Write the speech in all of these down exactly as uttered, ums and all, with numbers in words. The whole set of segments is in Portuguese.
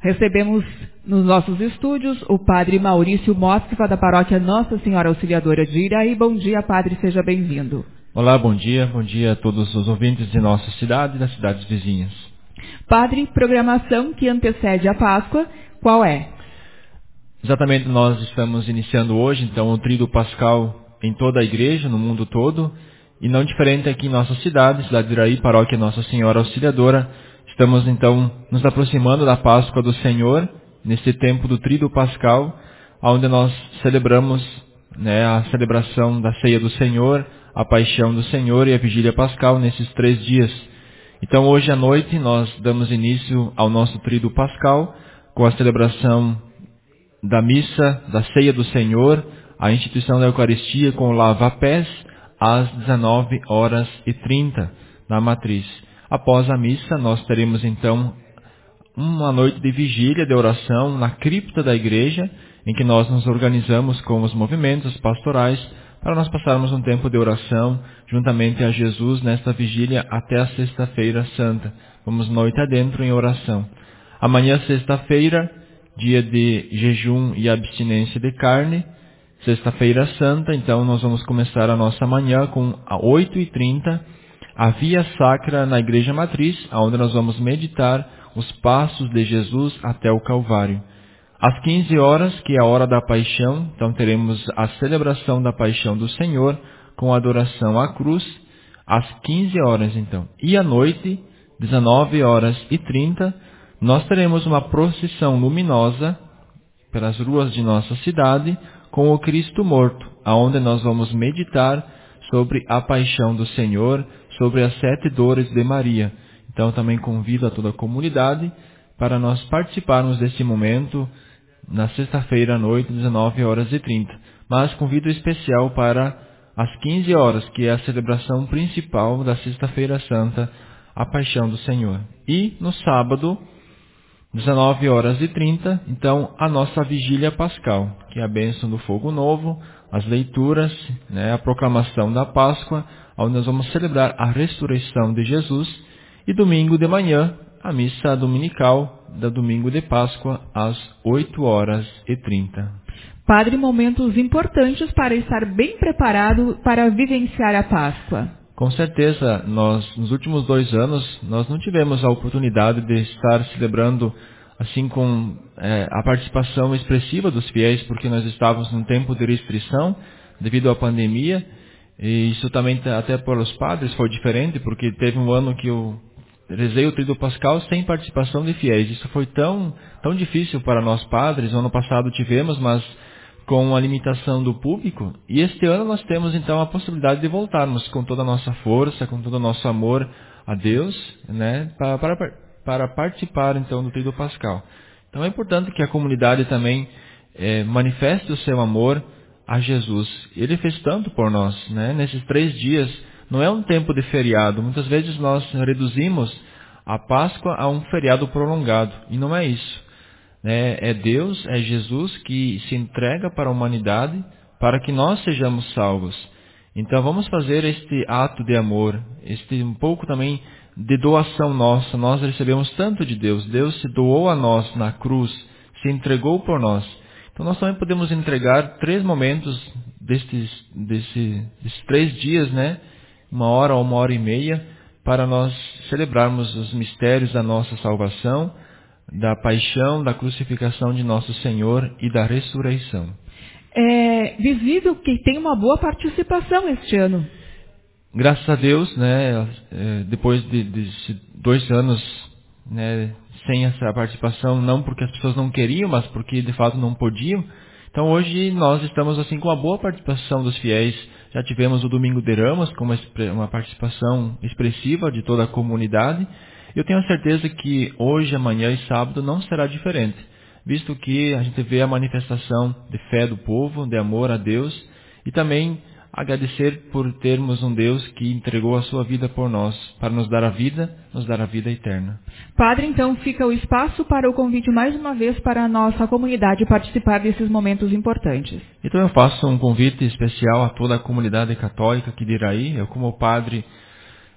Recebemos nos nossos estúdios o Padre Maurício Mosquiva, da paróquia Nossa Senhora Auxiliadora de Iraí. Bom dia, Padre, seja bem-vindo. Olá, bom dia, bom dia a todos os ouvintes de nossa cidade e das cidades vizinhas. Padre, programação que antecede a Páscoa, qual é? Exatamente, nós estamos iniciando hoje, então, o Tríduo Pascal em toda a igreja, no mundo todo, e não diferente aqui em nossa cidade, cidade de Iraí, paróquia Nossa Senhora Auxiliadora. Estamos, então, nos aproximando da Páscoa do Senhor, nesse tempo do Tríduo Pascal, onde nós celebramos, né, a celebração da Ceia do Senhor, a Paixão do Senhor e a Vigília Pascal nesses três dias. Então, hoje à noite, nós damos início ao nosso Tríduo Pascal, com a celebração da Missa, da Ceia do Senhor, a instituição da Eucaristia com o lava-pés, às dezenove horas e trinta, na Matriz. Após a missa, nós teremos então uma noite de vigília, de oração na cripta da igreja, em que nós nos organizamos com os movimentos pastorais para nós passarmos um tempo de oração juntamente a Jesus nesta vigília até a Sexta-feira Santa. Vamos noite adentro em oração. Amanhã, sexta-feira, dia de jejum e abstinência de carne, Sexta-feira Santa, então nós vamos começar a nossa manhã com a oito e trinta, a Via Sacra na Igreja Matriz, onde nós vamos meditar os passos de Jesus até o Calvário. Às quinze horas, que é a hora da Paixão, então teremos a celebração da Paixão do Senhor com adoração à cruz, às quinze horas então. E à noite, dezenove horas e trinta, nós teremos uma procissão luminosa pelas ruas de nossa cidade com o Cristo morto, aonde nós vamos meditar sobre a paixão do Senhor, sobre as sete dores de Maria. Então também convido a toda a comunidade para nós participarmos desse momento na sexta-feira à noite, dezenove horas e trinta. Mas convido especial para as quinze horas, que é a celebração principal da Sexta-feira Santa, a paixão do Senhor. E no sábado, dezenove horas e trinta, então, a nossa vigília pascal, que é a bênção do fogo novo, as leituras, né, a proclamação da Páscoa, onde nós vamos celebrar a ressurreição de Jesus, e domingo de manhã, a missa dominical, da domingo de Páscoa, às oito horas e trinta. Padre, momentos importantes para estar bem preparado para vivenciar a Páscoa. Com certeza, nós, nos últimos dois anos, nós não tivemos a oportunidade de estar celebrando assim com é, a participação expressiva dos fiéis, porque nós estávamos num tempo de restrição devido à pandemia, e isso também até para os padres foi diferente, porque teve um ano que eu rezei o Tríduo Pascal sem participação de fiéis. Isso foi tão, tão difícil para nós padres. No ano passado tivemos, mas com a limitação do público, e este ano nós temos então a possibilidade de voltarmos com toda a nossa força, com todo o nosso amor a Deus, né, para, para, para participar então do Tríduo Pascal. Então é importante que a comunidade também é, manifeste o seu amor a Jesus. Ele fez tanto por nós, né? Nesses três dias, não é um tempo de feriado. Muitas vezes nós reduzimos a Páscoa a um feriado prolongado, e não é isso. É Deus, é Jesus que se entrega para a humanidade para que nós sejamos salvos. Então vamos fazer este ato de amor, este um pouco também de doação nossa. Nós recebemos tanto de Deus. Deus se doou a nós na cruz, se entregou por nós. Então nós também podemos entregar três momentos destes, desse, desses três dias, né? Uma hora ou uma hora e meia, para nós celebrarmos os mistérios da nossa salvação, da paixão, da crucificação de nosso Senhor e da ressurreição. É visível que tem uma boa participação este ano. Graças a Deus, né, depois de, de dois anos, né, sem essa participação, não porque as pessoas não queriam, mas porque de fato não podiam. Então hoje nós estamos assim com uma boa participação dos fiéis. Já tivemos o Domingo de Ramos com uma, uma participação expressiva de toda a comunidade. Eu tenho certeza que hoje, amanhã e sábado não será diferente, visto que a gente vê a manifestação de fé do povo, de amor a Deus, e também agradecer por termos um Deus que entregou a sua vida por nós, para nos dar a vida, nos dar a vida eterna. Padre, então fica o espaço para o convite mais uma vez para a nossa comunidade participar desses momentos importantes. Então eu faço um convite especial a toda a comunidade católica aqui de Iraí. Eu, como padre,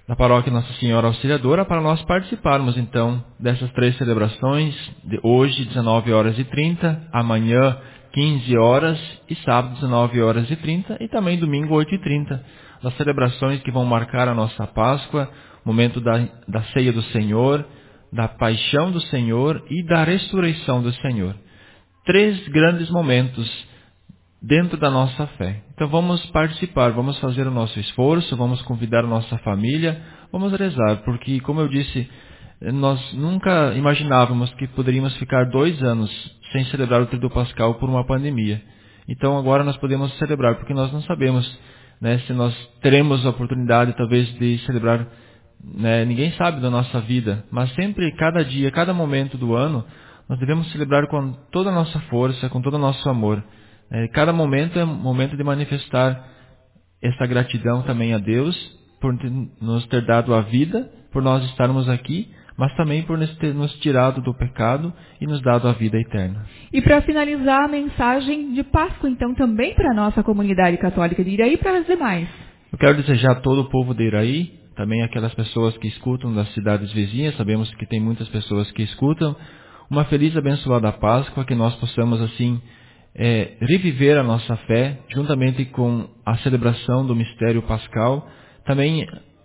da Paróquia Nossa Senhora Auxiliadora para nós participarmos, então, dessas três celebrações, de hoje, dezenove horas e trinta, amanhã, quinze horas e sábado, dezenove horas e trinta e também domingo, oito e trinta. As celebrações que vão marcar a nossa Páscoa, momento da, da ceia do Senhor, da paixão do Senhor e da ressurreição do Senhor. Três grandes momentos dentro da nossa fé. Então vamos participar, vamos fazer o nosso esforço, vamos convidar a nossa família, vamos rezar, porque, como eu disse, nós nunca imaginávamos que poderíamos ficar dois anos sem celebrar o Tríduo Pascal por uma pandemia. Então agora nós podemos celebrar, porque nós não sabemos, né, se nós teremos a oportunidade talvez de celebrar, né, ninguém sabe da nossa vida, mas sempre, cada dia, cada momento do ano, nós devemos celebrar com toda a nossa força, com todo o nosso amor. É, cada momento é um momento de manifestar essa gratidão também a Deus por nos ter dado a vida, por nós estarmos aqui, mas também por nos ter nos tirado do pecado e nos dado a vida eterna. E para finalizar, a mensagem de Páscoa, então, também para a nossa comunidade católica de Iraí e para as demais. Eu quero desejar a todo o povo de Iraí, também aquelas pessoas que escutam das cidades vizinhas, sabemos que tem muitas pessoas que escutam, uma feliz e abençoada Páscoa, que nós possamos, assim, É, reviver a nossa fé, juntamente com a celebração do mistério pascal, também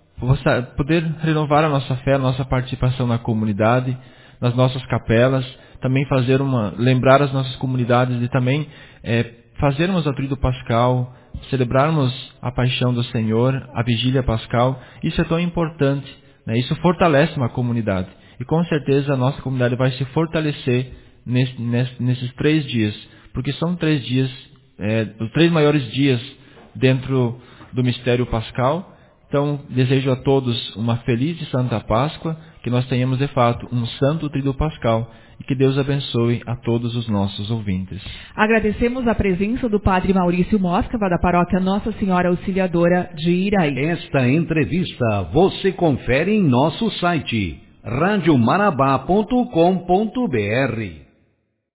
poder renovar a nossa fé, a nossa participação na comunidade, nas nossas capelas, também fazer uma, lembrar as nossas comunidades de também é, fazermos a Tríduo Pascal, celebrarmos a paixão do Senhor, a vigília pascal. Isso é tão importante, né? Isso fortalece uma comunidade, e com certeza a nossa comunidade vai se fortalecer nesse, nesse, nesses três dias, porque são três dias, é, os três maiores dias dentro do mistério pascal. Então, desejo a todos uma feliz e santa Páscoa, que nós tenhamos de fato um santo Tríduo Pascal e que Deus abençoe a todos os nossos ouvintes. Agradecemos a presença do Padre Maurício Móscava, da Paróquia Nossa Senhora Auxiliadora de Iraí. Esta entrevista você confere em nosso site rádio marabá ponto com ponto br.